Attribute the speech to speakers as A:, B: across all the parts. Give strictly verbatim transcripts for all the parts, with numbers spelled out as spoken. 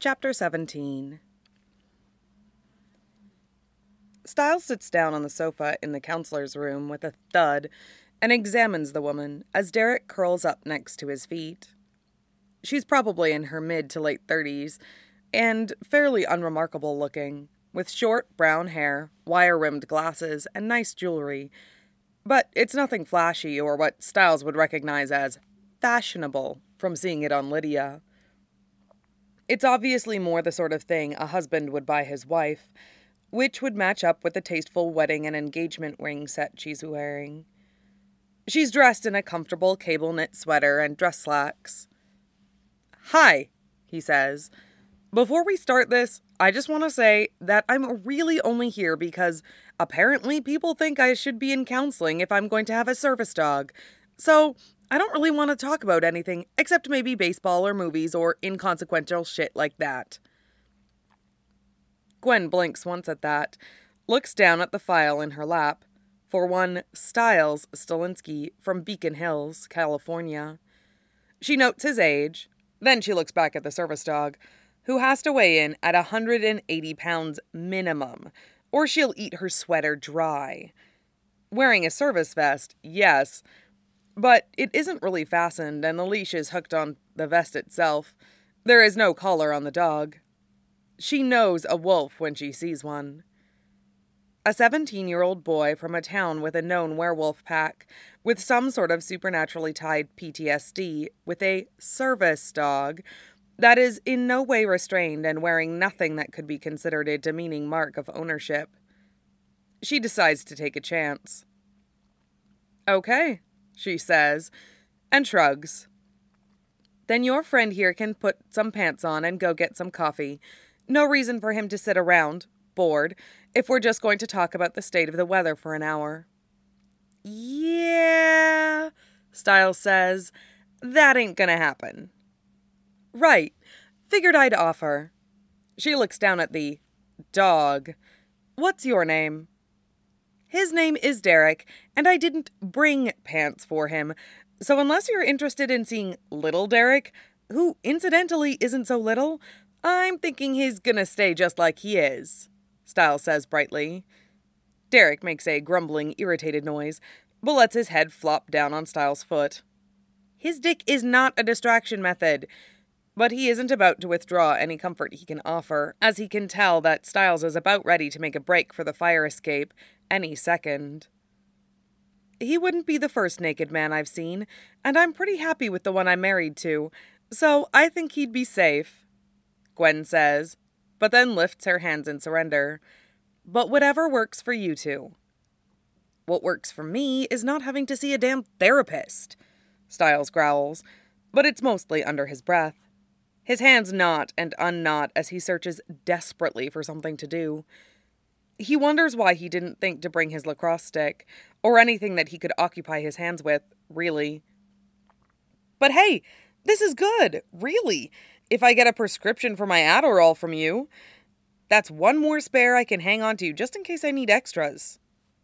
A: Chapter seventeen. Styles sits down on the sofa in the counselor's room with a thud and examines the woman as Derek curls up next to his feet. She's probably in her mid to late thirties and fairly unremarkable looking, with short brown hair, wire-rimmed glasses, and nice jewelry. But it's nothing flashy or what Styles would recognize as fashionable from seeing it on Lydia. It's obviously more the sort of thing a husband would buy his wife, which would match up with the tasteful wedding and engagement ring set she's wearing. She's dressed in a comfortable cable-knit sweater and dress slacks. "Hi," he says. "Before we start this, I just want to say that I'm really only here because apparently people think I should be in counseling if I'm going to have a service dog. So I don't really want to talk about anything except maybe baseball or movies or inconsequential shit like that." Gwen blinks once at that, looks down at the file in her lap, for one Styles Stalinsky from Beacon Hills, California. She notes his age, then she looks back at the service dog, who has to weigh in at one hundred eighty pounds minimum, or she'll eat her sweater dry. Wearing a service vest, yes, but it isn't really fastened and the leash is hooked on the vest itself. There is no collar on the dog. She knows a wolf when she sees one. A seventeen-year-old boy from a town with a known werewolf pack, with some sort of supernaturally tied P T S D, with a service dog that is in no way restrained and wearing nothing that could be considered a demeaning mark of ownership. She decides to take a chance. "Okay," she says, and shrugs. "Then your friend here can put some pants on and go get some coffee. No reason for him to sit around, bored, if we're just going to talk about the state of the weather for an hour." "Yeah," Styles says, "that ain't gonna happen." "Right. Figured I'd offer." She looks down at the dog. "What's your name?" "His name is Derek, and I didn't bring pants for him. So unless you're interested in seeing little Derek, who incidentally isn't so little, I'm thinking he's gonna stay just like he is," Styles says brightly. Derek makes a grumbling, irritated noise, but lets his head flop down on Styles' foot. His dick is not a distraction method, but he isn't about to withdraw any comfort he can offer, as he can tell that Styles is about ready to make a break for the fire escape any second. "He wouldn't be the first naked man I've seen, and I'm pretty happy with the one I'm married to, so I think he'd be safe," Gwen says, but then lifts her hands in surrender. "But whatever works for you two." "What works for me is not having to see a damn therapist," Styles growls, but it's mostly under his breath. His hands knot and unknot as he searches desperately for something to do. He wonders why he didn't think to bring his lacrosse stick, or anything that he could occupy his hands with, really. "But hey, this is good, really. If I get a prescription for my Adderall from you, that's one more spare I can hang on to just in case I need extras."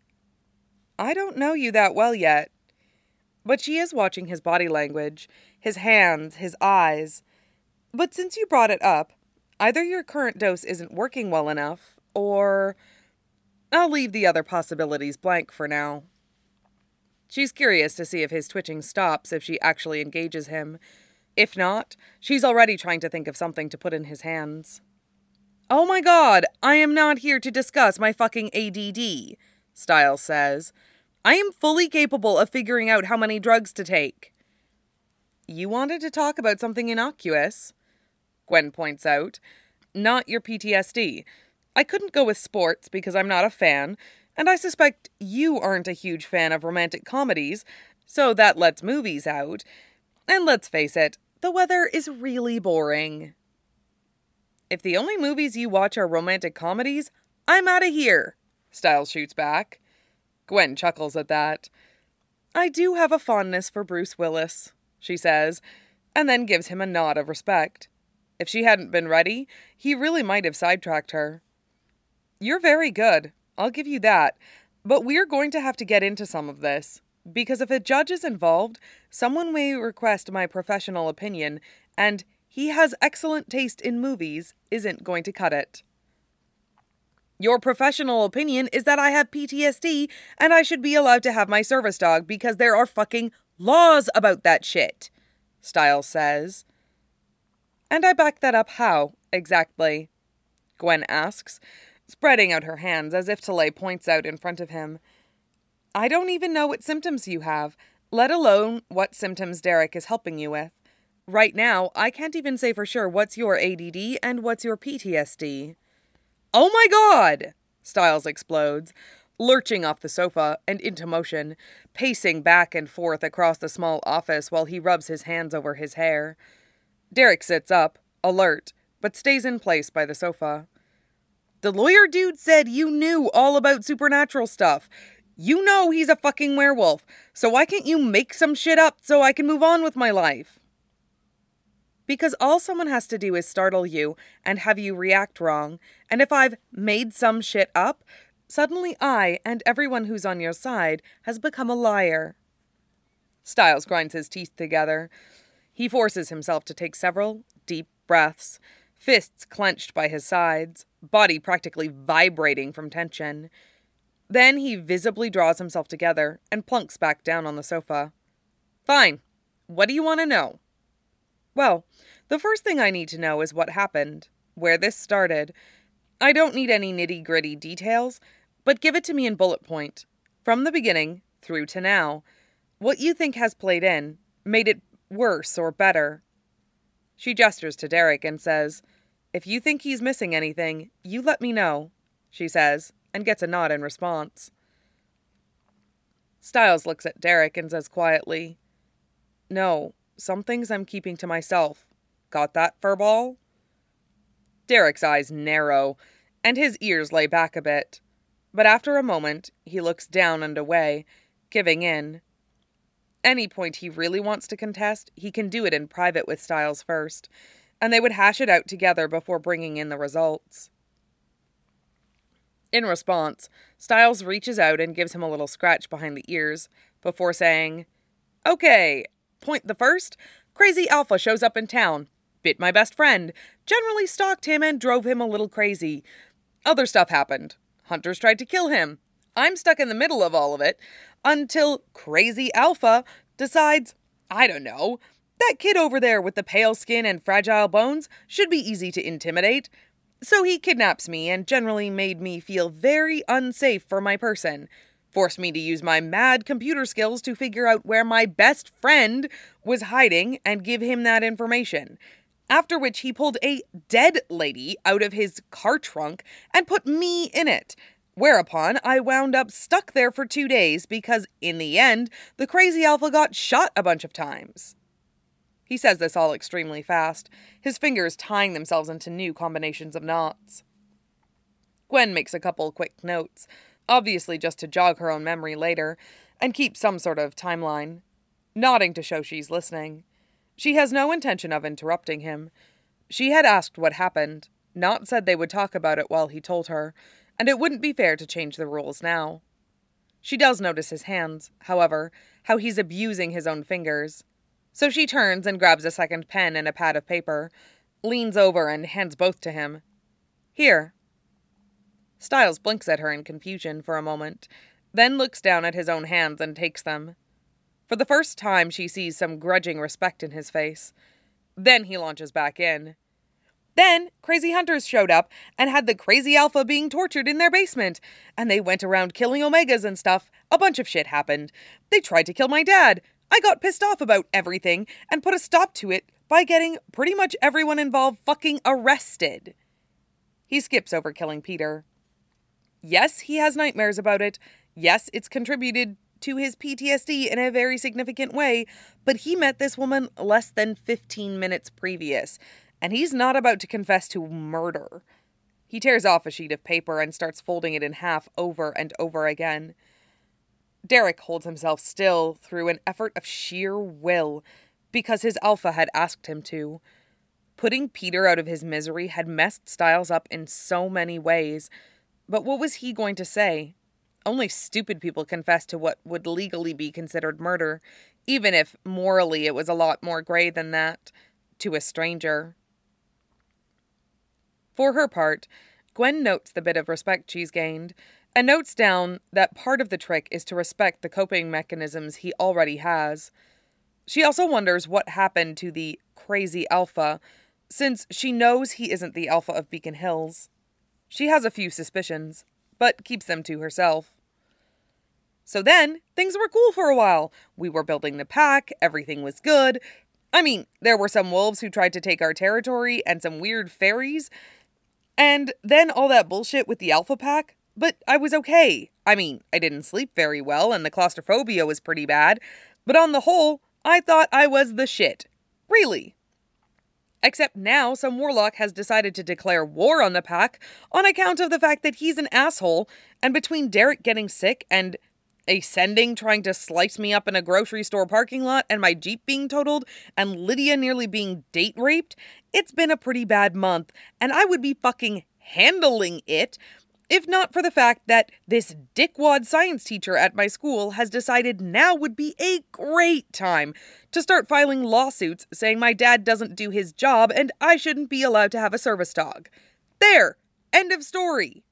A: "I don't know you that well yet." But she is watching his body language, his hands, his eyes. "But since you brought it up, either your current dose isn't working well enough, or I'll leave the other possibilities blank for now." She's curious to see if his twitching stops if she actually engages him. If not, she's already trying to think of something to put in his hands. "Oh my god, I am not here to discuss my fucking A D D, Styles says. "I am fully capable of figuring out how many drugs to take." "You wanted to talk about something innocuous," Gwen points out. "Not your P T S D. I couldn't go with sports because I'm not a fan, and I suspect you aren't a huge fan of romantic comedies, so that lets movies out. And let's face it, the weather is really boring." "If the only movies you watch are romantic comedies, I'm out of here," Styles shoots back. Gwen chuckles at that. "I do have a fondness for Bruce Willis," she says, and then gives him a nod of respect. If she hadn't been ready, he really might have sidetracked her. "You're very good, I'll give you that, but we're going to have to get into some of this. Because if a judge is involved, someone may request my professional opinion, and he has excellent taste in movies isn't going to cut it. Your professional opinion is that I have P T S D and I should be allowed to have my service dog because there are fucking laws about that shit, Stiles says. And I back that up how, exactly? Gwen asks, spreading out her hands as if to lay points out in front of him. I don't even know what symptoms you have, let alone what symptoms Derek is helping you with. Right now, I can't even say for sure what's your A D D and what's your P T S D. Oh my God! Stiles explodes, lurching off the sofa and into motion, pacing back and forth across the small office while he rubs his hands over his hair. Derek sits up, alert, but stays in place by the sofa. The lawyer dude said you knew all about supernatural stuff. You know he's a fucking werewolf, so why can't you make some shit up so I can move on with my life? Because all someone has to do is startle you and have you react wrong, and if I've made some shit up, suddenly I and everyone who's on your side has become a liar. Stiles grinds his teeth together. He forces himself to take several deep breaths, fists clenched by his sides, body practically vibrating from tension. Then he visibly draws himself together and plunks back down on the sofa. Fine. What do you want to know? Well, the first thing I need to know is what happened, where this started. I don't need any nitty-gritty details, but give it to me in bullet point. From the beginning through to now. What you think has played in, made it worse or better. She gestures to Derek and says, If you think he's missing anything, you let me know, she says, and gets a nod in response. Stiles looks at Derek and says quietly, No, some things I'm keeping to myself. Got that, furball? Derek's eyes narrow, and his ears lay back a bit. But after a moment, he looks down and away, giving in. Any point he really wants to contest, he can do it in private with Stiles first, and they would hash it out together before bringing in the results. In response, Stiles reaches out and gives him a little scratch behind the ears, before saying, Okay, point the first, Crazy Alpha shows up in town, bit my best friend, generally stalked him and drove him a little crazy. Other stuff happened. Hunters tried to kill him. I'm stuck in the middle of all of it, until Crazy Alpha decides, I don't know, that kid over there with the pale skin and fragile bones should be easy to intimidate. So he kidnaps me and generally made me feel very unsafe for my person. Forced me to use my mad computer skills to figure out where my best friend was hiding and give him that information. After which he pulled a dead lady out of his car trunk and put me in it. Whereupon I wound up stuck there for two days because, in the end, the Crazy Alpha got shot a bunch of times. He says this all extremely fast, his fingers tying themselves into new combinations of knots. Gwen makes a couple quick notes, obviously just to jog her own memory later, and keep some sort of timeline, nodding to show she's listening. She has no intention of interrupting him. She had asked what happened, not said they would talk about it while he told her, and it wouldn't be fair to change the rules now. She does notice his hands, however, how he's abusing his own fingers. So she turns and grabs a second pen and a pad of paper, leans over and hands both to him. Here. Stiles blinks at her in confusion for a moment, then looks down at his own hands and takes them. For the first time, she sees some grudging respect in his face. Then he launches back in. Then, crazy hunters showed up and had the Crazy Alpha being tortured in their basement, and they went around killing Omegas and stuff. A bunch of shit happened. They tried to kill my dad. I got pissed off about everything and put a stop to it by getting pretty much everyone involved fucking arrested. He skips over killing Peter. Yes, he has nightmares about it. Yes, it's contributed to his P T S D in a very significant way, but he met this woman less than fifteen minutes previous, and he's not about to confess to murder. He tears off a sheet of paper and starts folding it in half over and over again. Derek holds himself still through an effort of sheer will, because his alpha had asked him to. Putting Peter out of his misery had messed Stiles up in so many ways, but what was he going to say? Only stupid people confess to what would legally be considered murder, even if morally it was a lot more gray than that. to a stranger. For her part, Gwen notes the bit of respect she's gained, and notes down that part of the trick is to respect the coping mechanisms he already has. She also wonders what happened to the crazy alpha, since she knows he isn't the alpha of Beacon Hills. She has a few suspicions, but keeps them to herself. So then, things were cool for a while. We were building the pack, everything was good. I mean, there were some wolves who tried to take our territory, and some weird fairies. And then all that bullshit with the alpha pack. But I was okay. I mean, I didn't sleep very well, and the claustrophobia was pretty bad. But on the whole, I thought I was the shit. Really. Except now some warlock has decided to declare war on the pack on account of the fact that he's an asshole, and between Derek getting sick and Ascending trying to slice me up in a grocery store parking lot and my Jeep being totaled and Lydia nearly being date raped, it's been a pretty bad month, and I would be fucking handling it if not for the fact that this dickwad science teacher at my school has decided now would be a great time to start filing lawsuits saying my dad doesn't do his job and I shouldn't be allowed to have a service dog. There! End of story.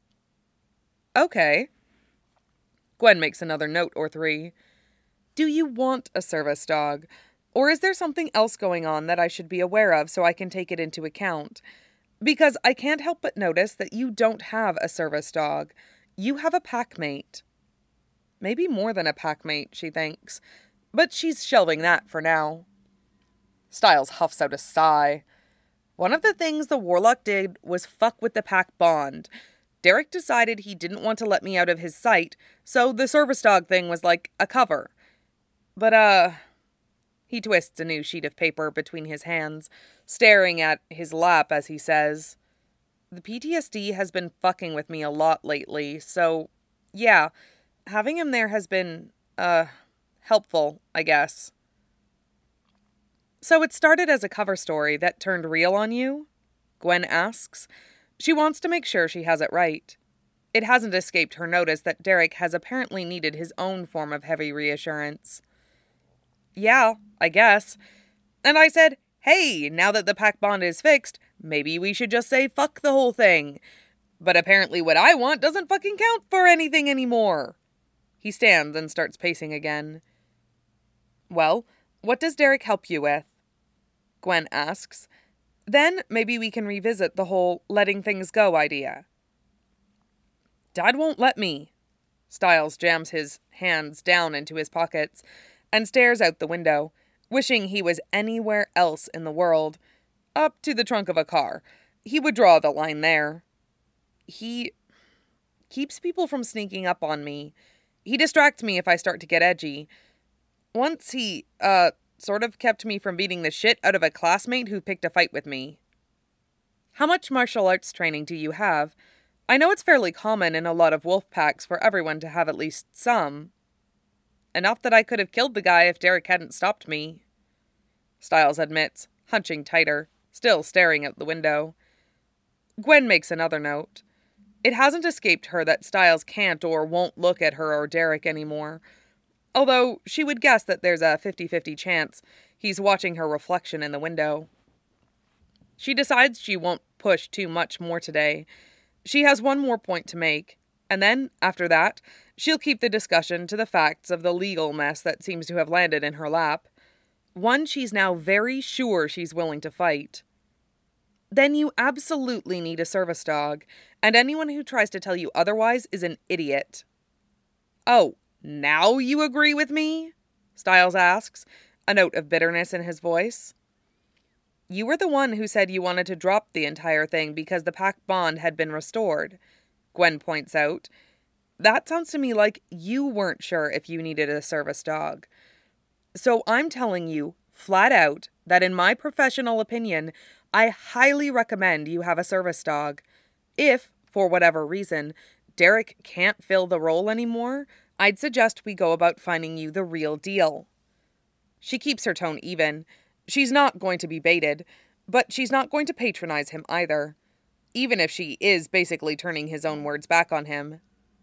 A: Okay. Gwen makes another note or three. Do you want a service dog? Or is there something else going on that I should be aware of so I can take it into account? Because I can't help but notice that you don't have a service dog. You have a packmate. Maybe more than a packmate, she thinks. But she's shelving that for now. Styles huffs out a sigh. One of the things the warlock did was fuck with the pack bond. Derek decided he didn't want to let me out of his sight, so the service dog thing was like a cover. But, uh... He twists a new sheet of paper between his hands, staring at his lap as he says, The P T S D has been fucking with me a lot lately, so, yeah, having him there has been, uh, helpful, I guess. So it started as a cover story that turned real on you? Gwen asks. She wants to make sure she has it right. It hasn't escaped her notice that Derek has apparently needed his own form of heavy reassurance. Yeah, I guess. And I said, hey, now that the pack bond is fixed, maybe we should just say fuck the whole thing. But apparently what I want doesn't fucking count for anything anymore. He stands and starts pacing again. Well, what does Derek help you with? Gwen asks. Then maybe we can revisit the whole letting things go idea. Dad won't let me. Styles jams his hands down into his pockets and stares out the window, wishing he was anywhere else in the world. Up to the trunk of a car. He would draw the line there. He keeps people from sneaking up on me. He distracts me if I start to get edgy. Once he, uh, sort of kept me from beating the shit out of a classmate who picked a fight with me. How much martial arts training do you have? I know it's fairly common in a lot of wolf packs for everyone to have at least some. Enough that I could have killed the guy if Derek hadn't stopped me. Styles admits, hunching tighter, still staring out the window. Gwen makes another note. It hasn't escaped her that Styles can't or won't look at her or Derek anymore, although she would guess that there's a fifty-fifty chance he's watching her reflection in the window. She decides she won't push too much more today. She has one more point to make, and then, after that, she'll keep the discussion to the facts of the legal mess that seems to have landed in her lap. One she's now very sure she's willing to fight. Then you absolutely need a service dog, and anyone who tries to tell you otherwise is an idiot. Oh, now you agree with me? Styles asks, a note of bitterness in his voice. You were the one who said you wanted to drop the entire thing because the pack bond had been restored, Gwen points out. That sounds to me like you weren't sure if you needed a service dog. So I'm telling you, flat out, that in my professional opinion, I highly recommend you have a service dog. If, for whatever reason, Derek can't fill the role anymore, I'd suggest we go about finding you the real deal. She keeps her tone even. She's not going to be baited, but she's not going to patronize him either, even if she is basically turning his own words back on him.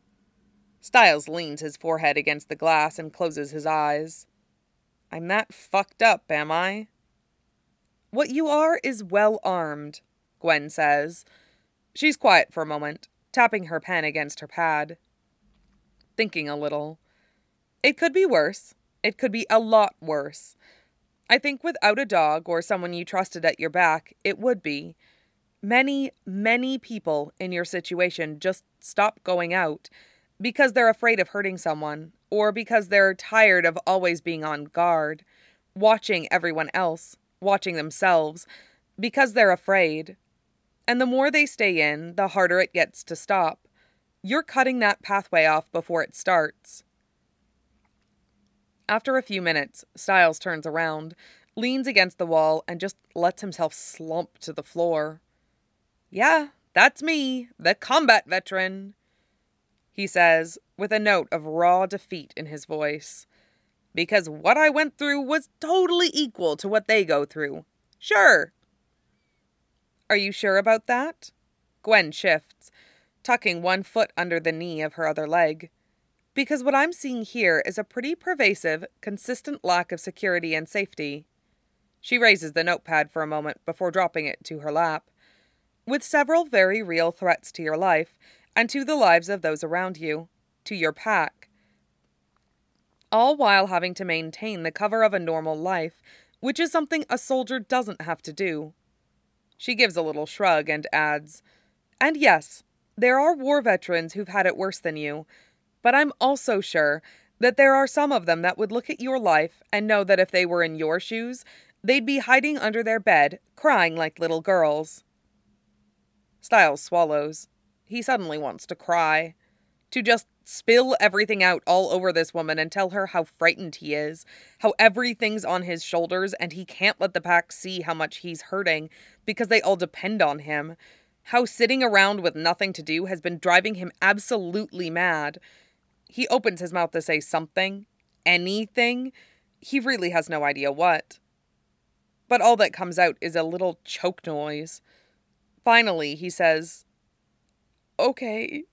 A: Styles leans his forehead against the glass and closes his eyes. I'm that fucked up, am I? What you are is well armed, Gwen says. She's quiet for a moment, tapping her pen against her pad. Thinking a little. It could be worse. It could be a lot worse. I think without a dog or someone you trusted at your back, it would be. Many, many people in your situation just stop going out because they're afraid of hurting someone, or because they're tired of always being on guard, watching everyone else, watching themselves, because they're afraid. And the more they stay in, the harder it gets to stop. You're cutting that pathway off before it starts. After a few minutes, Stiles turns around, leans against the wall, and just lets himself slump to the floor. Yeah, that's me, the combat veteran, he says, with a note of raw defeat in his voice. Because what I went through was totally equal to what they go through. Sure. Are you sure about that? Gwen shifts, tucking one foot under the knee of her other leg. Because what I'm seeing here is a pretty pervasive, consistent lack of security and safety. She raises the notepad for a moment before dropping it to her lap. With several very real threats to your life, and to the lives of those around you, to your pack. All while having to maintain the cover of a normal life, which is something a soldier doesn't have to do. She gives a little shrug and adds, and yes, there are war veterans who've had it worse than you, but I'm also sure that there are some of them that would look at your life and know that if they were in your shoes, they'd be hiding under their bed, crying like little girls. Stiles swallows. He suddenly wants to cry. To just spill everything out all over this woman and tell her how frightened he is, how everything's on his shoulders and he can't let the pack see how much he's hurting because they all depend on him, how sitting around with nothing to do has been driving him absolutely mad. He opens his mouth to say something, anything. He really has no idea what. But all that comes out is a little choke noise. Finally, he says, okay.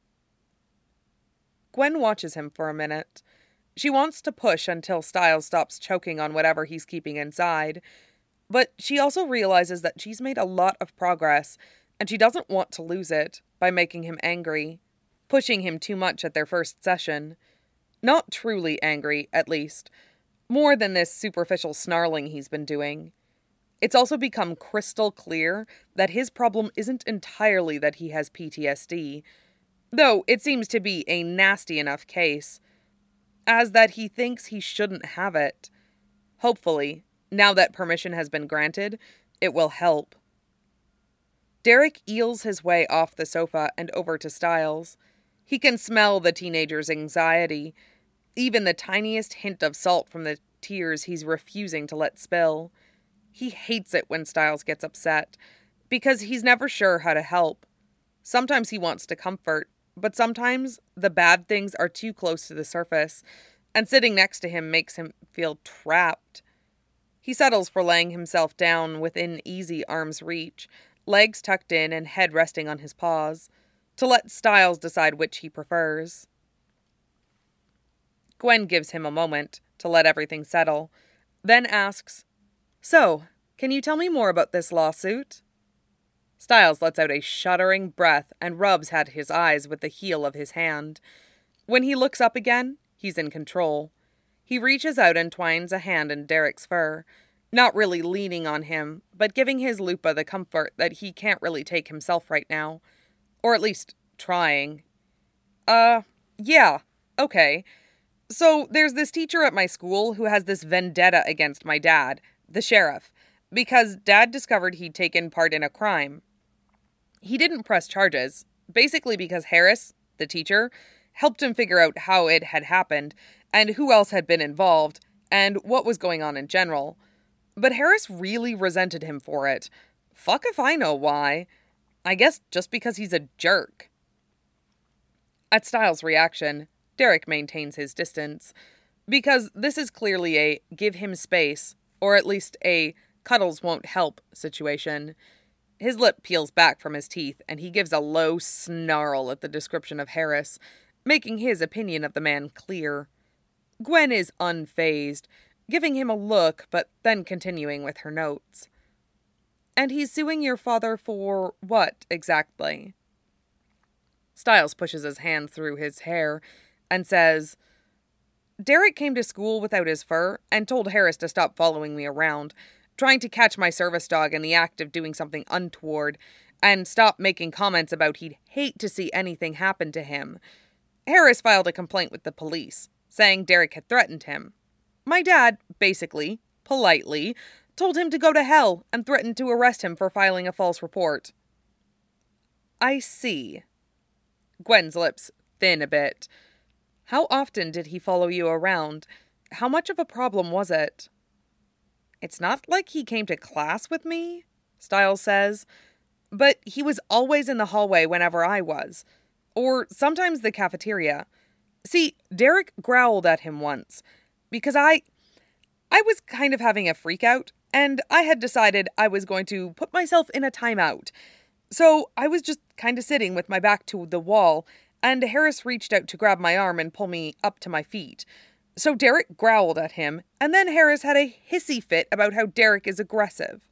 A: Gwen watches him for a minute. She wants to push until Stiles stops choking on whatever he's keeping inside. But she also realizes that she's made a lot of progress, and she doesn't want to lose it by making him angry, pushing him too much at their first session. Not truly angry, at least. More than this superficial snarling he's been doing. It's also become crystal clear that his problem isn't entirely that he has P T S D, though it seems to be a nasty enough case, as that he thinks he shouldn't have it. Hopefully, now that permission has been granted, it will help. Derek eels his way off the sofa and over to Stiles. He can smell the teenager's anxiety, even the tiniest hint of salt from the tears he's refusing to let spill. He hates it when Stiles gets upset, because he's never sure how to help. Sometimes he wants to comfort, but sometimes the bad things are too close to the surface, and sitting next to him makes him feel trapped. He settles for laying himself down within easy arm's reach, legs tucked in and head resting on his paws, to let Stiles decide which he prefers. Gwen gives him a moment to let everything settle, then asks, So, can you tell me more about this lawsuit? Stiles lets out a shuddering breath and rubs at his eyes with the heel of his hand. When he looks up again, he's in control. He reaches out and twines a hand in Derek's fur, not really leaning on him, but giving his Lupa the comfort that he can't really take himself right now. Or at least, trying. Uh, yeah, okay. So, there's this teacher at my school who has this vendetta against my dad, the sheriff, because Dad discovered he'd taken part in a crime. He didn't press charges, basically because Harris, the teacher, helped him figure out how it had happened, and who else had been involved, and what was going on in general. But Harris really resented him for it. Fuck if I know why. I guess just because he's a jerk. At Stiles' reaction, Derek maintains his distance, because this is clearly a give him space, or at least a cuddles won't help situation. His lip peels back from his teeth, and he gives a low snarl at the description of Harris, making his opinion of the man clear. Gwen is unfazed, giving him a look, but then continuing with her notes. And he's suing your father for what, exactly? Styles pushes his hand through his hair and says, Derek came to school without his fur and told Harris to stop following me around, trying to catch my service dog in the act of doing something untoward, and stop making comments about he'd hate to see anything happen to him. Harris filed a complaint with the police, saying Derek had threatened him. My dad, basically, politely, told him to go to hell and threatened to arrest him for filing a false report. I see. Gwen's lips thin a bit. How often did he follow you around? How much of a problem was it? It's not like he came to class with me, Styles says, but he was always in the hallway whenever I was, or sometimes the cafeteria. See, Derek growled at him once, because I, I was kind of having a freak out, and I had decided I was going to put myself in a timeout. So I was just kind of sitting with my back to the wall, and Harris reached out to grab my arm and pull me up to my feet. So Derek growled at him, and then Harris had a hissy fit about how Derek is aggressive.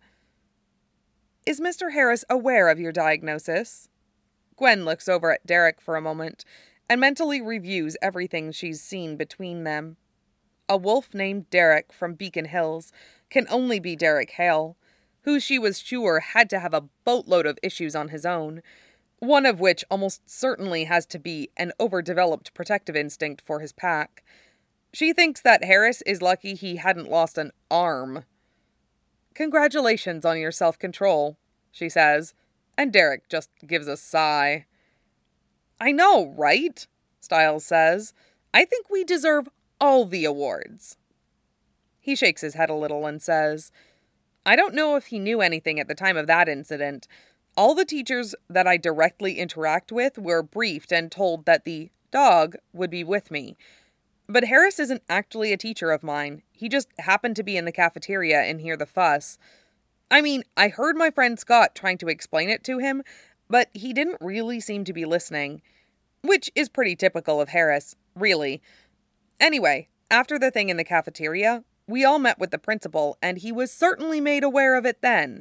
A: Is Mister Harris aware of your diagnosis? Gwen looks over at Derek for a moment and mentally reviews everything she's seen between them. A wolf named Derek from Beacon Hills can only be Derek Hale, who she was sure had to have a boatload of issues on his own, one of which almost certainly has to be an overdeveloped protective instinct for his pack. She thinks that Harris is lucky he hadn't lost an arm. Congratulations on your self-control, she says, and Derek just gives a sigh. I know, right? Styles says. I think we deserve all the awards. He shakes his head a little and says, I don't know if he knew anything at the time of that incident. All the teachers that I directly interact with were briefed and told that the dog would be with me. But Harris isn't actually a teacher of mine. He just happened to be in the cafeteria and hear the fuss. I mean, I heard my friend Scott trying to explain it to him, but he didn't really seem to be listening. Which is pretty typical of Harris, really. Anyway, after the thing in the cafeteria, we all met with the principal, and he was certainly made aware of it then.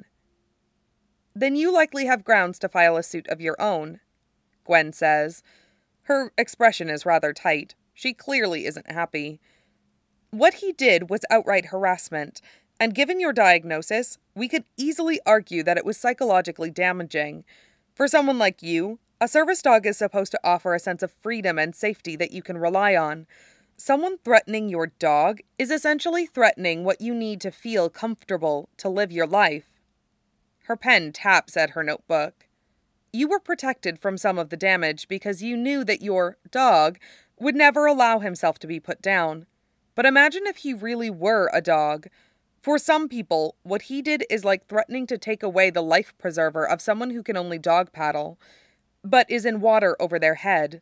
A: Then you likely have grounds to file a suit of your own, Gwen says. Her expression is rather tight. She clearly isn't happy. What he did was outright harassment, and given your diagnosis, we could easily argue that it was psychologically damaging. For someone like you, a service dog is supposed to offer a sense of freedom and safety that you can rely on. Someone threatening your dog is essentially threatening what you need to feel comfortable to live your life. Her pen taps at her notebook. You were protected from some of the damage because you knew that your dog would never allow himself to be put down. But imagine if he really were a dog. For some people, what he did is like threatening to take away the life preserver of someone who can only dog paddle, but is in water over their head.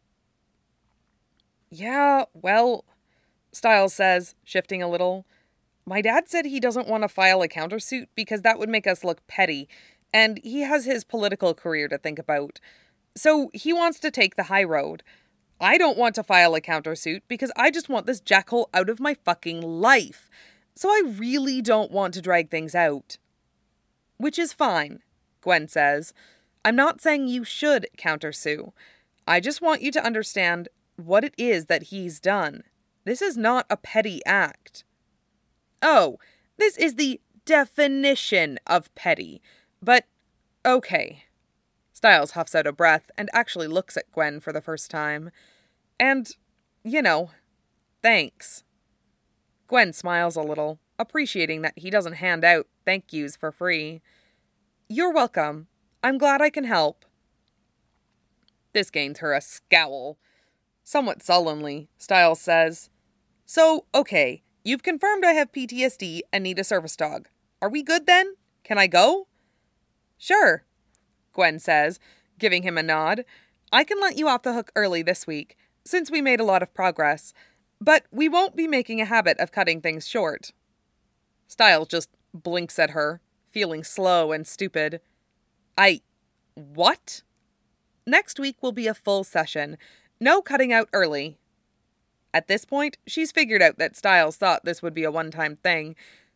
A: Yeah, well, Styles says, shifting a little. My dad said he doesn't want to file a countersuit because that would make us look petty, and he has his political career to think about. So he wants to take the high road. I don't want to file a countersuit because I just want this jackhole out of my fucking life. So I really don't want to drag things out. Which is fine, Gwen says. I'm not saying you should countersue. I just want you to understand what it is that he's done. This is not a petty act. Oh, this is the definition of petty. But, okay. Styles huffs out a breath and actually looks at Gwen for the first time. And, you know, thanks. Gwen smiles a little, appreciating that he doesn't hand out thank yous for free. You're welcome. I'm glad I can help. This gains her a scowl. Somewhat sullenly, Styles says, So, okay, you've confirmed I have P T S D and need a service dog. Are we good then? Can I go? Sure, Gwen says, giving him a nod. I can let you off the hook early this week, since we made a lot of progress. But we won't be making a habit of cutting things short. Styles just blinks at her, feeling slow and stupid. I... what? Next week will be a full session. No cutting out early. At this point, she's figured out that Styles thought this would be a one-time thing,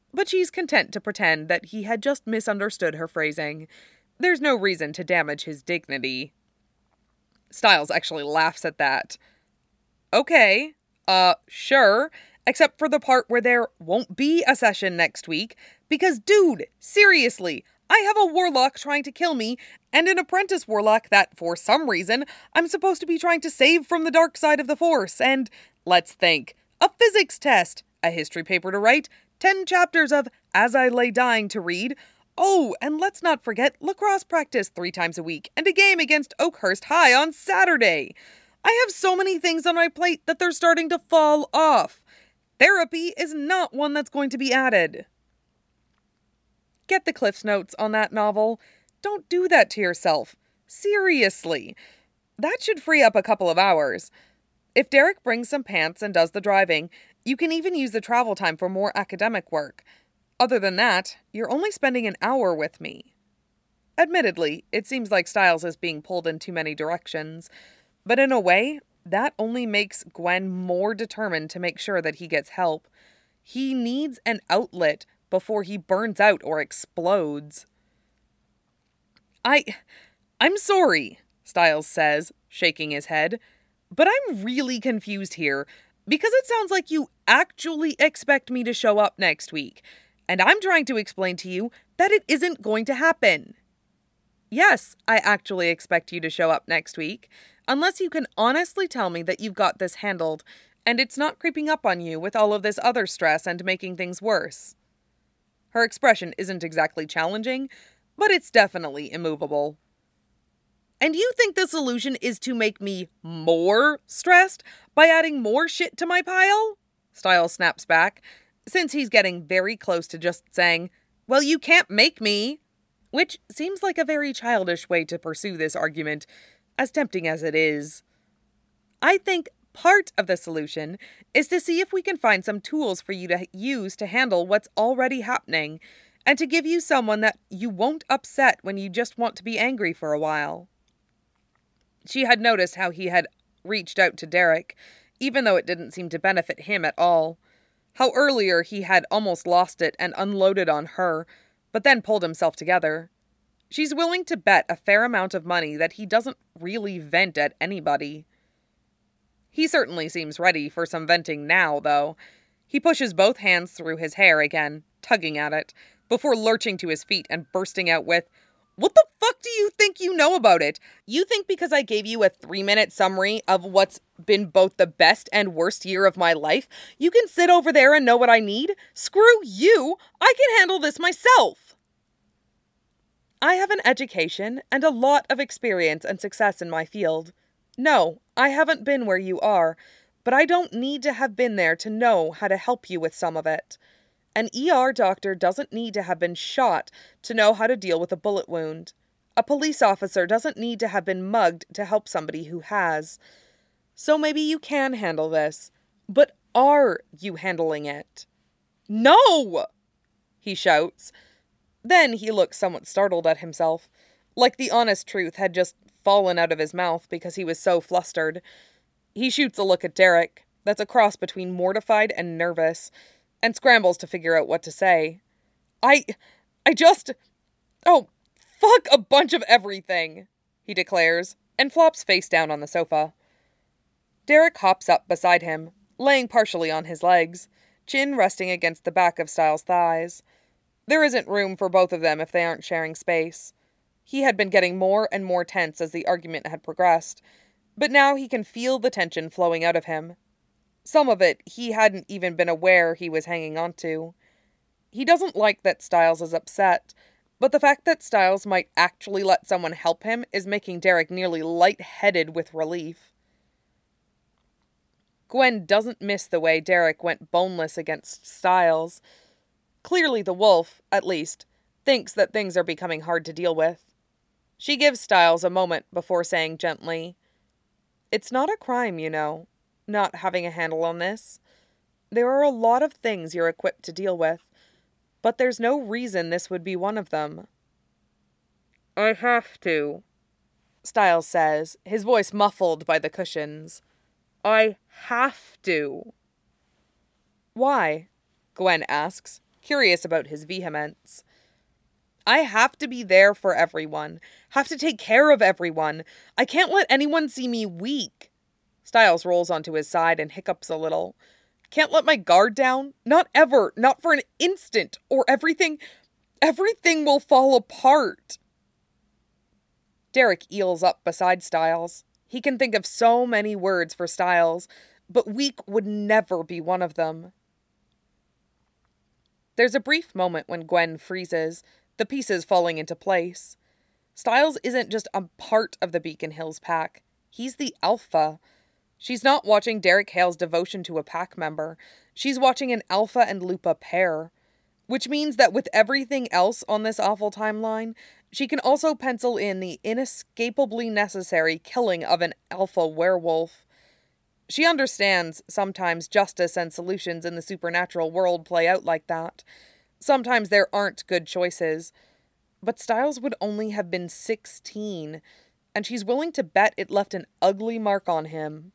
A: but she's content to pretend that he had just misunderstood her phrasing. There's no reason to damage his dignity. Stiles actually laughs at that. Okay, uh, sure, except for the part where there won't be a session next week, because dude, seriously, I have a warlock trying to kill me, and an apprentice warlock that, for some reason, I'm supposed to be trying to save from the dark side of the Force, and, let's think, a physics test, a history paper to write, ten chapters of As I Lay Dying to read. Oh, and let's not forget lacrosse practice three times a week, and a game against Oakhurst High on Saturday. I have so many things on my plate that they're starting to fall off. Therapy is not one that's going to be added. Get the Cliff's Notes on that novel. Don't do that to yourself. Seriously. That should free up a couple of hours. If Derek brings some pants and does the driving, you can even use the travel time for more academic work. Other than that, you're only spending an hour with me. Admittedly, it seems like Stiles is being pulled in too many directions, but in a way, that only makes Gwen more determined to make sure that he gets help. He needs an outlet before he burns out or explodes. I... I'm sorry, Stiles says, shaking his head, but I'm really confused here, because it sounds like you actually expect me to show up next week, and I'm trying to explain to you that it isn't going to happen. Yes, I actually expect you to show up next week, unless you can honestly tell me that you've got this handled, and it's not creeping up on you with all of this other stress and making things worse. Her expression isn't exactly challenging, but it's definitely immovable. And you think the solution is to make me more stressed by adding more shit to my pile? Stiles snaps back, since he's getting very close to just saying, well, you can't make me, which seems like a very childish way to pursue this argument, as tempting as it is. I think part of the solution is to see if we can find some tools for you to use to handle what's already happening, and to give you someone that you won't upset when you just want to be angry for a while. She had noticed how he had reached out to Derek, even though it didn't seem to benefit him at all. How earlier he had almost lost it and unloaded on her, but then pulled himself together. She's willing to bet a fair amount of money that he doesn't really vent at anybody. He certainly seems ready for some venting now, though. He pushes both hands through his hair again, tugging at it, before lurching to his feet and bursting out with, "What the fuck do you think you know about it? You think because I gave you a three-minute summary of what's been both the best and worst year of my life, you can sit over there and know what I need? Screw you! I can handle this myself!" I have an education and a lot of experience and success in my field. No, I haven't been where you are, but I don't need to have been there to know how to help you with some of it. An E R doctor doesn't need to have been shot to know how to deal with a bullet wound. A police officer doesn't need to have been mugged to help somebody who has. So maybe you can handle this, but are you handling it? No! He shouts. Then he looks somewhat startled at himself, like the honest truth had just fallen out of his mouth because he was so flustered. He shoots a look at Derek that's a cross between mortified and nervous, and scrambles to figure out what to say. I... I just... Oh, fuck a bunch of everything, he declares, and flops face down on the sofa. Derek hops up beside him, laying partially on his legs, chin resting against the back of Stiles' thighs. There isn't room for both of them if they aren't sharing space. He had been getting more and more tense as the argument had progressed, but now he can feel the tension flowing out of him. Some of it he hadn't even been aware he was hanging on to. He doesn't like that Stiles is upset, but the fact that Stiles might actually let someone help him is making Derek nearly lightheaded with relief. Gwen doesn't miss the way Derek went boneless against Stiles. Clearly the wolf, at least, thinks that things are becoming hard to deal with. She gives Stiles a moment before saying gently, "It's not a crime, you know, not having a handle on this. There are a lot of things you're equipped to deal with, but there's no reason this would be one of them." "I have to," Stiles says, his voice muffled by the cushions. "I have to." "Why?" Gwen asks, curious about his vehemence. I have to be there for everyone. Have to take care of everyone. I can't let anyone see me weak. Styles rolls onto his side and hiccups a little. Can't let my guard down. Not ever. Not for an instant. Or everything... Everything will fall apart. Derek eels up beside Styles. He can think of so many words for Styles, but weak would never be one of them. There's a brief moment when Gwen freezes, the pieces falling into place. Styles isn't just a part of the Beacon Hills pack. He's the alpha. She's not watching Derek Hale's devotion to a pack member. She's watching an Alpha and Lupa pair. Which means that with everything else on this awful timeline, she can also pencil in the inescapably necessary killing of an alpha werewolf. She understands sometimes justice and solutions in the supernatural world play out like that. Sometimes there aren't good choices. But Styles would only have been sixteen, and she's willing to bet it left an ugly mark on him.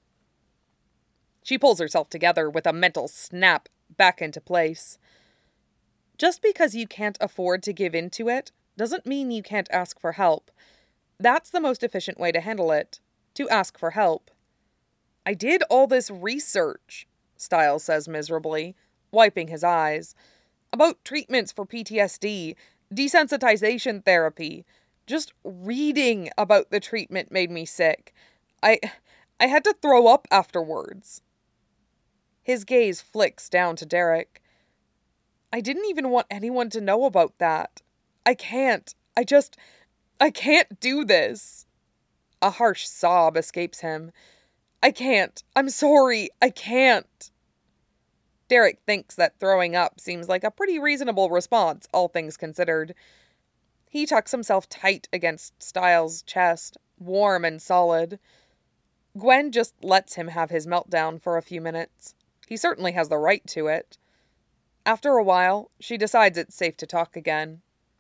A: She pulls herself together with a mental snap back into place. Just because you can't afford to give in to it doesn't mean you can't ask for help. That's the most efficient way to handle it, to ask for help. I did all this research, Styles says miserably, wiping his eyes, about treatments for P T S D, desensitization therapy. Just reading about the treatment made me sick. I, I had to throw up afterwards. His gaze flicks down to Derek. I didn't even want anyone to know about that. I can't. I just... I can't do this. A harsh sob escapes him. I can't. I'm sorry. I can't. Derek thinks that throwing up seems like a pretty reasonable response, all things considered. He tucks himself tight against Styles' chest, warm and solid. Gwen just lets him have his meltdown for a few minutes. He certainly has the right to it. After a while, she decides it's safe to talk again.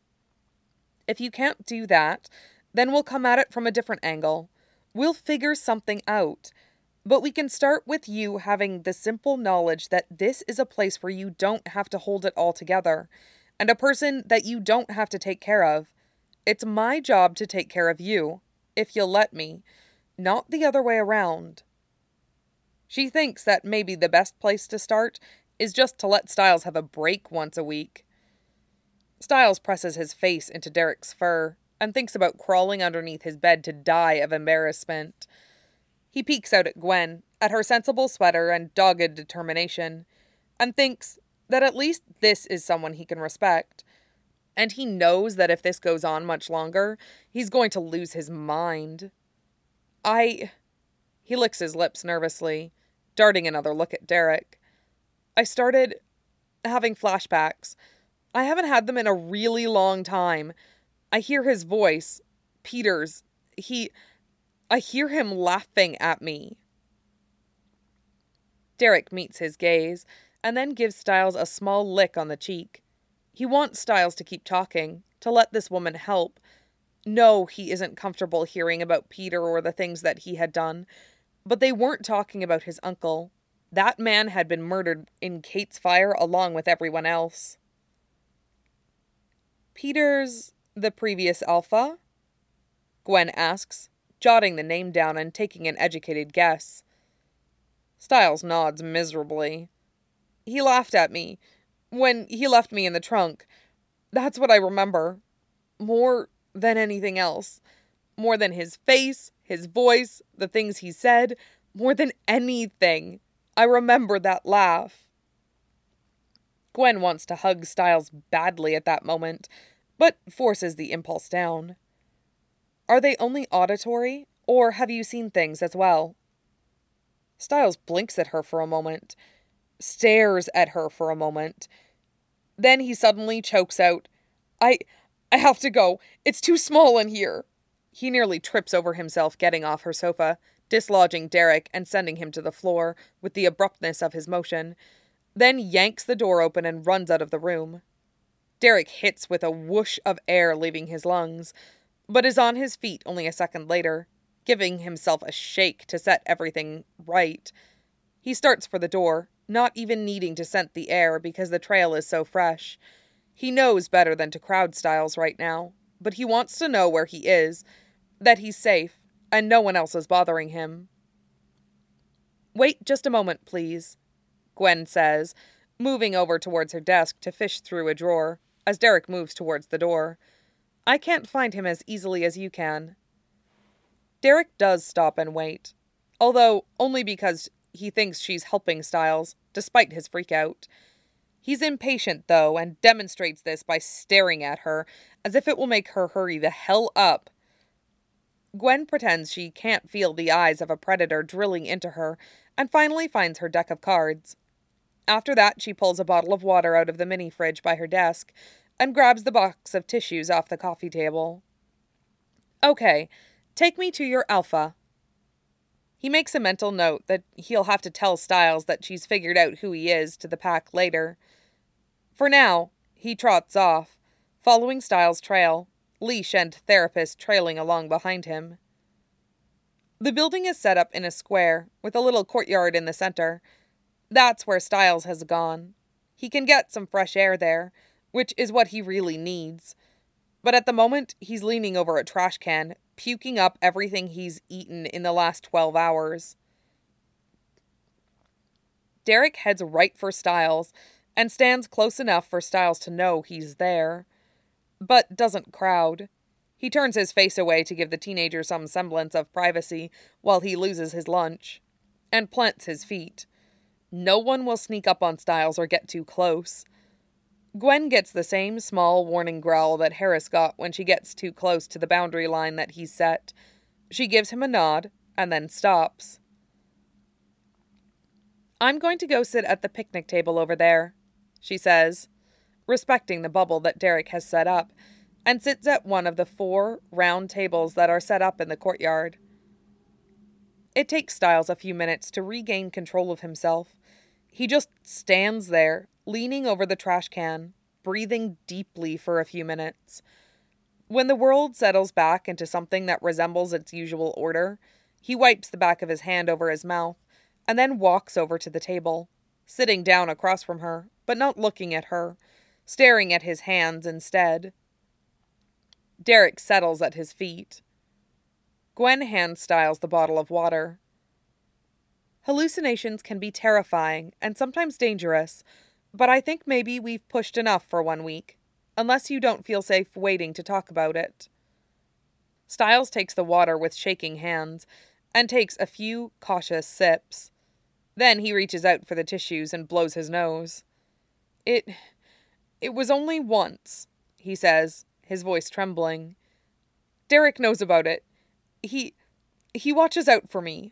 A: If you can't do that, then we'll come at it from a different angle. We'll figure something out. But we can start with you having the simple knowledge that this is a place where you don't have to hold it all together, and a person that you don't have to take care of. It's my job to take care of you, if you'll let me, not the other way around. She thinks that maybe the best place to start is just to let Styles have a break once a week. Styles presses his face into Derek's fur and thinks about crawling underneath his bed to die of embarrassment. He peeks out at Gwen, at her sensible sweater and dogged determination, and thinks that at least this is someone he can respect. And he knows that if this goes on much longer, he's going to lose his mind. I... He licks his lips nervously, darting another look at Derek. I started having flashbacks. I haven't had them in a really long time. I hear his voice, Peter's. He... I hear him laughing at me. Derek meets his gaze, and then gives Styles a small lick on the cheek. He wants Styles to keep talking, to let this woman help. No, he isn't comfortable hearing about Peter or the things that he had done, but they weren't talking about his uncle. That man had been murdered in Kate's fire along with everyone else. Peter's the previous Alpha? Gwen asks, jotting the name down and taking an educated guess. Styles nods miserably. He laughed at me when he left me in the trunk. That's what I remember. More than anything else. More than his face, his voice, the things he said. More than anything. I remember that laugh. Gwen wants to hug Styles badly at that moment, but forces the impulse down. Are they only auditory, or have you seen things as well? Styles blinks at her for a moment, stares at her for a moment. Then he suddenly chokes out, I, I have to go. It's too small in here. He nearly trips over himself getting off her sofa, dislodging Derek and sending him to the floor with the abruptness of his motion, then yanks the door open and runs out of the room. Derek hits with a whoosh of air leaving his lungs, but is on his feet only a second later, giving himself a shake to set everything right. He starts for the door, not even needing to scent the air because the trail is so fresh. He knows better than to crowd Styles right now, but he wants to know where he is, that he's safe, and no one else is bothering him. "Wait just a moment, please," Gwen says, moving over towards her desk to fish through a drawer, as Derek moves towards the door. "I can't find him as easily as you can." Derek does stop and wait, although only because he thinks she's helping Styles, despite his freak-out. He's impatient, though, and demonstrates this by staring at her, as if it will make her hurry the hell up. Gwen pretends she can't feel the eyes of a predator drilling into her, and finally finds her deck of cards. After that, she pulls a bottle of water out of the mini-fridge by her desk, and grabs the box of tissues off the coffee table. "Okay, take me to your alpha." He makes a mental note that he'll have to tell Styles that she's figured out who he is to the pack later. For now, he trots off, following Styles' trail, leash and therapist trailing along behind him. The building is set up in a square, with a little courtyard in the center. That's where Styles has gone. He can get some fresh air there, which is what he really needs. But at the moment, he's leaning over a trash can, puking up everything he's eaten in the last twelve hours. Derek heads right for Styles, and stands close enough for Styles to know he's there, but doesn't crowd. He turns his face away to give the teenager some semblance of privacy while he loses his lunch, and plants his feet. No one will sneak up on Styles or get too close. Gwen gets the same small warning growl that Harris got when she gets too close to the boundary line that he's set. She gives him a nod, and then stops. "I'm going to go sit at the picnic table over there," she says, respecting the bubble that Derek has set up, and sits at one of the four round tables that are set up in the courtyard. It takes Styles a few minutes to regain control of himself. He just stands there, leaning over the trash can, breathing deeply for a few minutes. When the world settles back into something that resembles its usual order, he wipes the back of his hand over his mouth, and then walks over to the table, sitting down across from her, but not looking at her, staring at his hands instead. Derek settles at his feet. Gwen hands Styles the bottle of water. "Hallucinations can be terrifying and sometimes dangerous, but I think maybe we've pushed enough for one week, unless you don't feel safe waiting to talk about it." Styles takes the water with shaking hands, and takes a few cautious sips. Then he reaches out for the tissues and blows his nose. It... it was only once," he says, his voice trembling. "Derek knows about it. He... he watches out for me."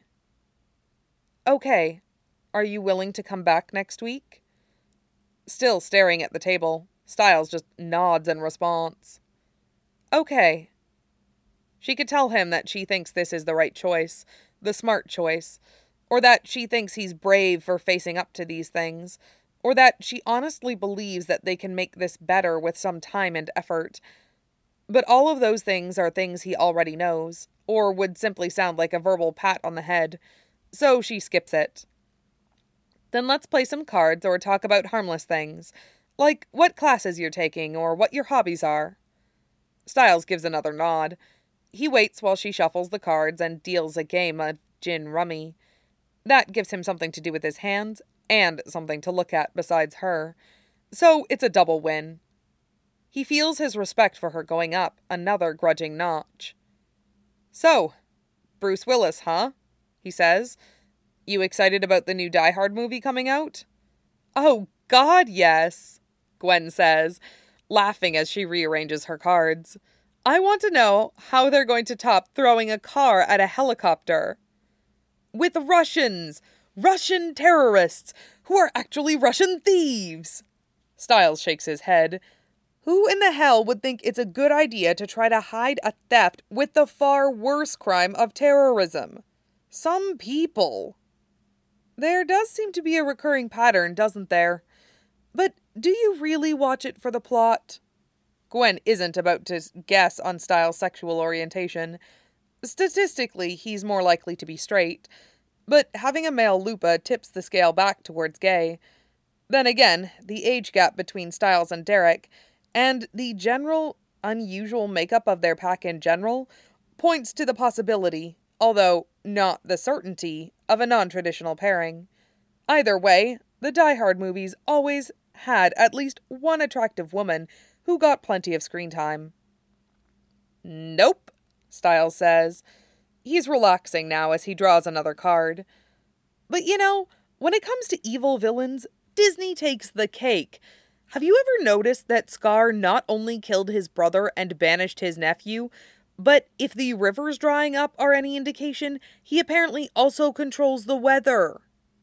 A: "Okay. Are you willing to come back next week?" Still staring at the table, Styles just nods in response. "Okay." She could tell him that she thinks this is the right choice, the smart choice, or that she thinks he's brave for facing up to these things, or that she honestly believes that they can make this better with some time and effort. But all of those things are things he already knows, or would simply sound like a verbal pat on the head, so she skips it. "Then let's play some cards or talk about harmless things, like what classes you're taking or what your hobbies are." Styles gives another nod. He waits while she shuffles the cards and deals a game of gin rummy. That gives him something to do with his hands, and something to look at besides her. So it's a double win. He feels his respect for her going up another grudging notch. "So, Bruce Willis, huh?" he says. "You excited about the new Die Hard movie coming out?" "Oh, God, yes," Gwen says, laughing as she rearranges her cards. "I want to know how they're going to top throwing a car at a helicopter. With Russians! Russian terrorists! Who are actually Russian thieves!" Styles shakes his head. Who in the hell would think it's a good idea to try to hide a theft with the far worse crime of terrorism? Some people. There does seem to be a recurring pattern, doesn't there? But do you really watch it for the plot? Gwen isn't about to guess on Styles' sexual orientation. Statistically, he's more likely to be straight. But having a male Lupa tips the scale back towards Gay. Then again, the age gap between Stiles and Derek, and the general unusual makeup of their pack in general, points to the possibility, although not the certainty, of a non-traditional pairing. Either way, the Die Hard movies always had at least one attractive woman who got plenty of screen time. Nope, Stiles says. He's relaxing now as he draws another card. But you know, when it comes to evil villains, Disney takes the cake. Have you ever noticed that Scar not only killed his brother and banished his nephew, but if the rivers drying up are any indication, he apparently also controls the weather?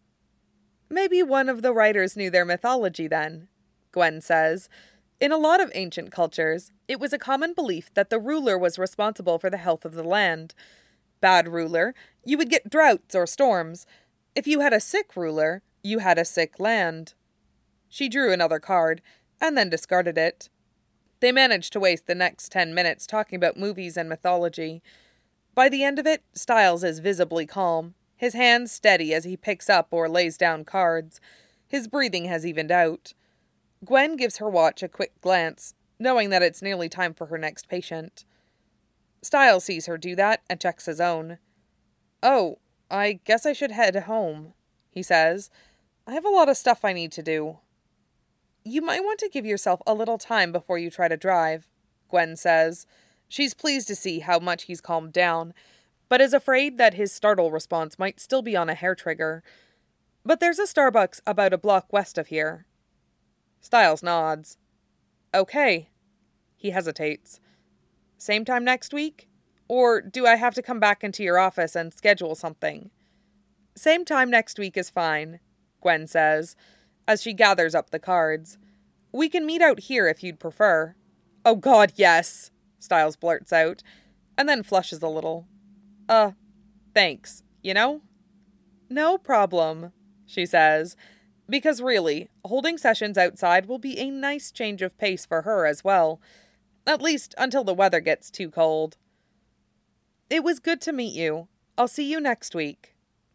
A: Maybe one of the writers knew their mythology then, Gwen says. In a lot of ancient cultures, it was a common belief that the ruler was responsible for the health of the land. Bad ruler, you would get droughts or storms. If you had a sick ruler, you had a sick land. She drew another card, and then discarded it. They managed to waste the next ten minutes talking about movies and mythology. By the end of it, Stiles is visibly calm, his hands steady as he picks up or lays down cards. His breathing has evened out. Gwen gives her watch a quick glance, knowing that it's nearly time for her next patient. Stiles sees her do that and checks his own. "Oh, I guess I should head home," he says. "I have a lot of stuff I need to do." "You might want to give yourself a little time before you try to drive," Gwen says. She's pleased to see how much he's calmed down, but is afraid that his startle response might still be on a hair trigger. "But there's a Starbucks about a block west of here." Stiles nods. "Okay." He hesitates. "Same time next week? Or do I have to come back into your office and schedule something?" "Same time next week is fine," Gwen says, as she gathers up the cards. "We can meet out here if you'd prefer." "Oh God, yes," Stiles blurts out, and then flushes a little. Uh, thanks, you know?" "No problem," she says, because really, holding sessions outside will be a nice change of pace for her as well, at least until the weather gets too cold. "It was good to meet you. I'll see you next week."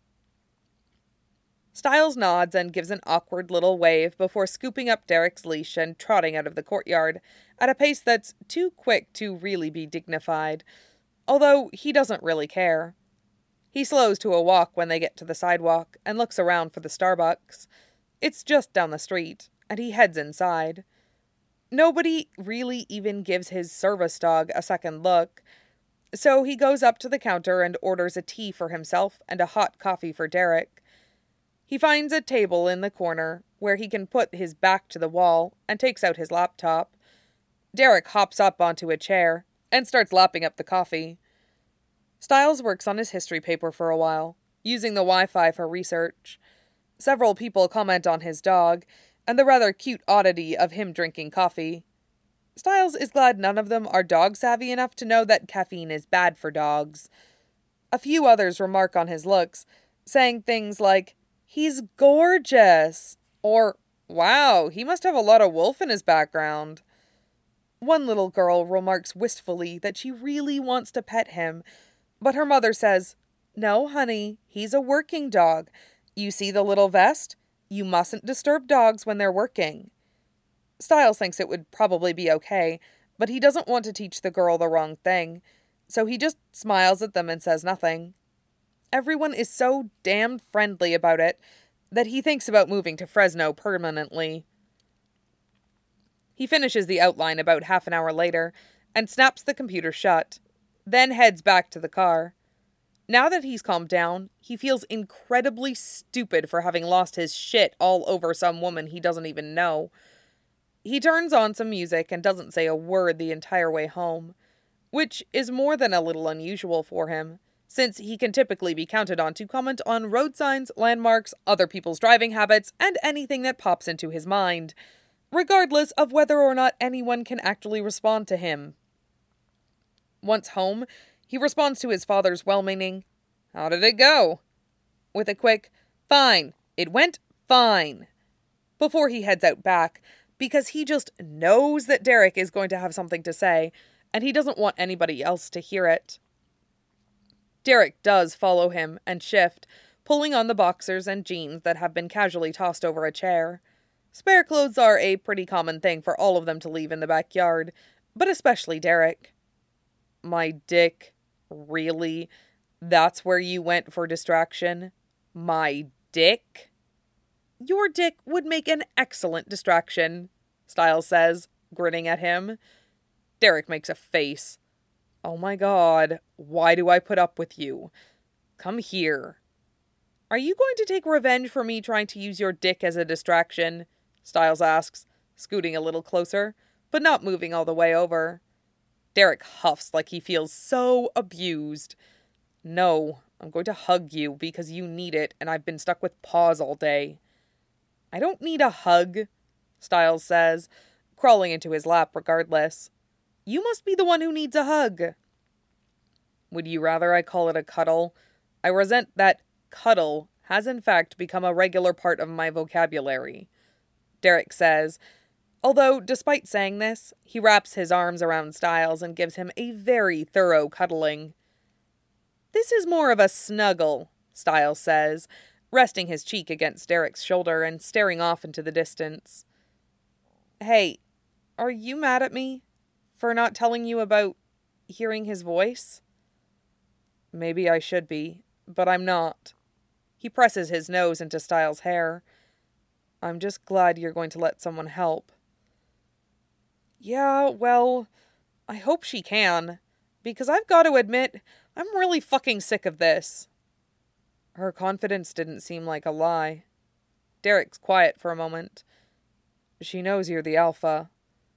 A: Stiles nods and gives an awkward little wave before scooping up Derek's leash and trotting out of the courtyard, at a pace that's too quick to really be dignified, although he doesn't really care. He slows to a walk when they get to the sidewalk and looks around for the Starbucks. It's just down the street, and he heads inside. Nobody really even gives his service dog a second look, so he goes up to the counter and orders a tea for himself and a hot coffee for Derek. He finds a table in the corner where he can put his back to the wall and takes out his laptop. Derek hops up onto a chair and starts lapping up the coffee. Stiles works on his history paper for a while, using the Wi-Fi for research. Several people comment on his dog, and the rather cute oddity of him drinking coffee. Stiles is glad none of them are dog-savvy enough to know that caffeine is bad for dogs. A few others remark on his looks, saying things like, "He's gorgeous," or, "Wow, he must have a lot of wolf in his background." One little girl remarks wistfully that she really wants to pet him, but her mother says, "No, honey, he's a working dog. You see the little vest? You mustn't disturb dogs when they're working." Stiles thinks it would probably be okay, but he doesn't want to teach the girl the wrong thing, so he just smiles at them and says nothing. Everyone is so damn friendly about it that he thinks about moving to Fresno permanently. He finishes the outline about half an hour later and snaps the computer shut, then heads back to the car. Now that he's calmed down, he feels incredibly stupid for having lost his shit all over some woman he doesn't even know. He turns on some music and doesn't say a word the entire way home, which is more than a little unusual for him, since he can typically be counted on to comment on road signs, landmarks, other people's driving habits, and anything that pops into his mind, regardless of whether or not anyone can actually respond to him. Once home, he responds to his father's well-meaning, "How did it go?" with a quick, "Fine, it went fine," before he heads out back, because he just knows that Derek is going to have something to say, and he doesn't want anybody else to hear it. Derek does follow him and shift, pulling on the boxers and jeans that have been casually tossed over a chair. Spare clothes are a pretty common thing for all of them to leave in the backyard, but especially Derek. My dick? Really? That's where you went for distraction? My dick? Your dick would make an excellent distraction, Stiles says, grinning at him. Derek makes a face. Oh my god, why do I put up with you? Come here. Are you going to take revenge for me trying to use your dick as a distraction? Stiles asks, scooting a little closer, but not moving all the way over. Derek huffs like he feels so abused. No, I'm going to hug you because you need it and I've been stuck with paws all day. I don't need a hug, Stiles says, crawling into his lap regardless. You must be the one who needs a hug. Would you rather I call it a cuddle? I resent that cuddle has in fact become a regular part of my vocabulary, Derek says, although despite saying this, he wraps his arms around Stiles and gives him a very thorough cuddling. This is more of a snuggle, Stiles says, resting his cheek against Derek's shoulder and staring off into the distance. Hey, are you mad at me for not telling you about hearing his voice? Maybe I should be, but I'm not. He presses his nose into Stiles' hair. I'm just glad you're going to let someone help. Yeah, well, I hope she can, because I've got to admit, I'm really fucking sick of this. Her confidence didn't seem like a lie. Derek's quiet for a moment. She knows you're the alpha.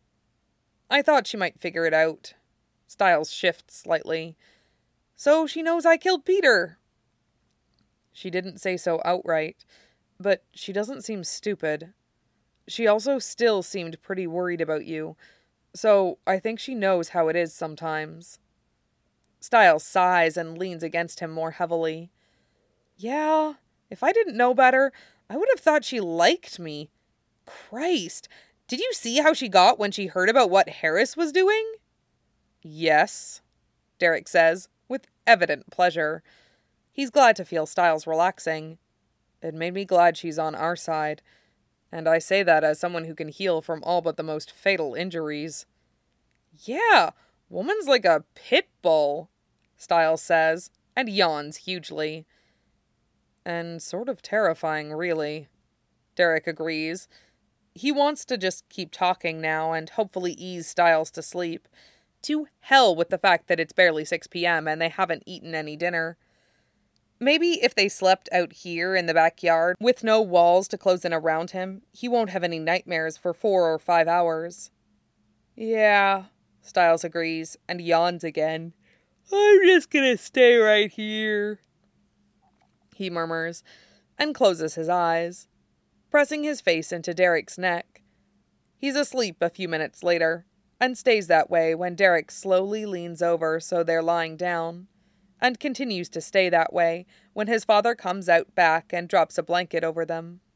A: I thought she might figure it out. Stiles shifts slightly. So she knows I killed Peter. She didn't say so outright, but she doesn't seem stupid. She also still seemed pretty worried about you, so I think she knows how it is sometimes. Stiles sighs and leans against him more heavily. Yeah, if I didn't know better, I would have thought she liked me. Christ, did you see how she got when she heard about what Harris was doing? Yes, Derek says, with evident pleasure. He's glad to feel Stiles relaxing. It made me glad she's on our side, and I say that as someone who can heal from all but the most fatal injuries. Yeah, woman's like a pit bull, Stiles says, and yawns hugely. And sort of terrifying, really, Derek agrees. He wants to just keep talking now and hopefully ease Stiles to sleep. To hell with the fact that it's barely six p.m. and they haven't eaten any dinner. Maybe if they slept out here in the backyard, with no walls to close in around him, he won't have any nightmares for four or five hours. Yeah, Stiles agrees, and yawns again. I'm just gonna stay right here, he murmurs, and closes his eyes, pressing his face into Derek's neck. He's asleep a few minutes later, and stays that way when Derek slowly leans over so they're lying down, and continues to stay that way when his father comes out back and drops a blanket over them.